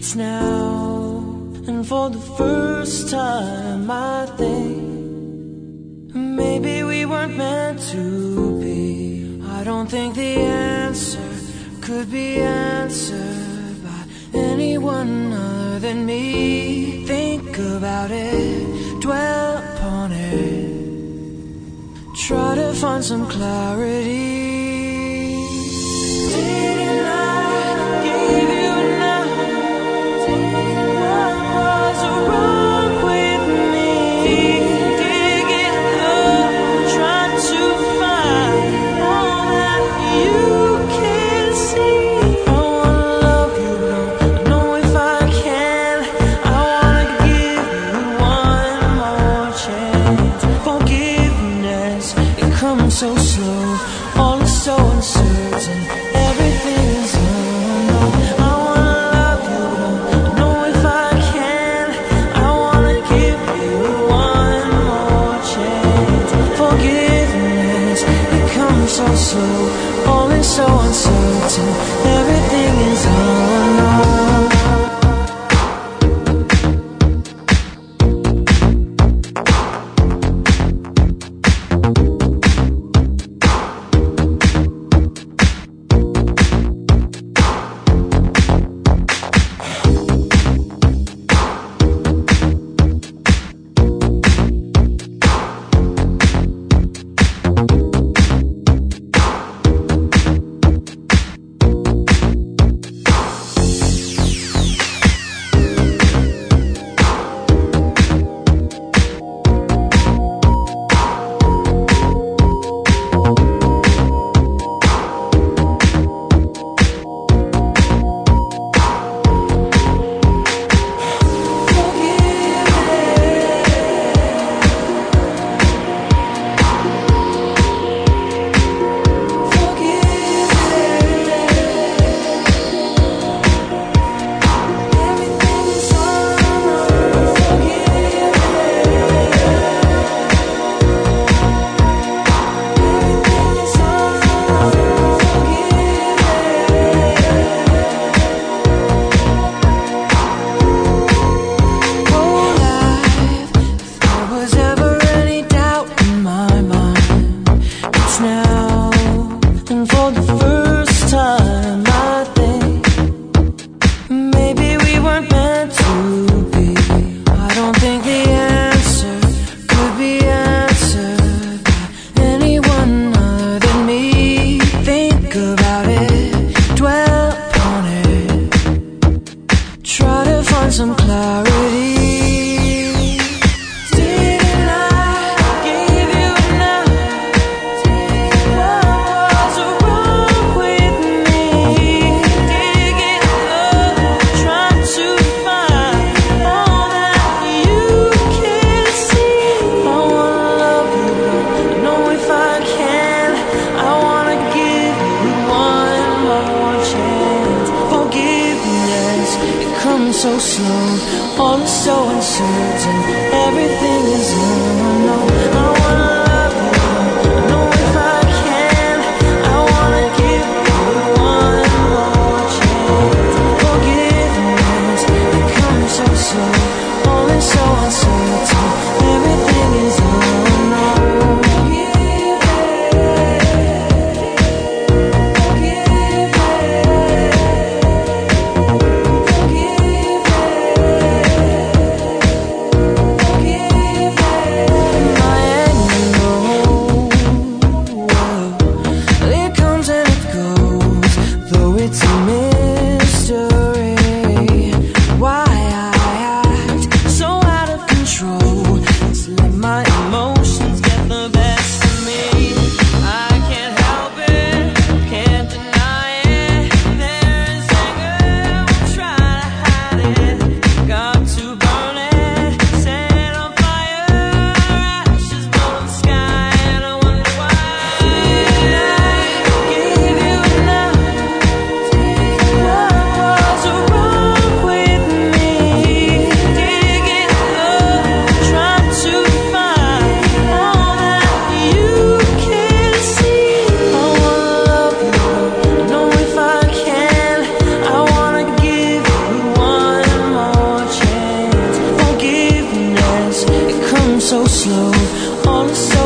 It's now, and for the first time I think maybe we weren't meant to be. I don't think the answer could be answered by anyone other than me. Think about it, dwell upon it, try to find some clarity. Didn't I give you enough? What was wrong with me? Digging low, trying to find all that you can see. I wanna love you, don't know if I can. I wanna give you one more chance. Forgiveness, it comes so slow, all is so uncertain, everything is unknown. I wanna love you, don't know if I can. I wanna give you one more chance. Forgiveness, it comes so slow, all is so uncertain, everything is unknown. So slow, all is so uncertain, everything is unknown. I wanna love you, know if I can. I wanna give you one more chance. Forgiveness, it comes so slow, all is so uncertain, everything is unknown. so slow, all is so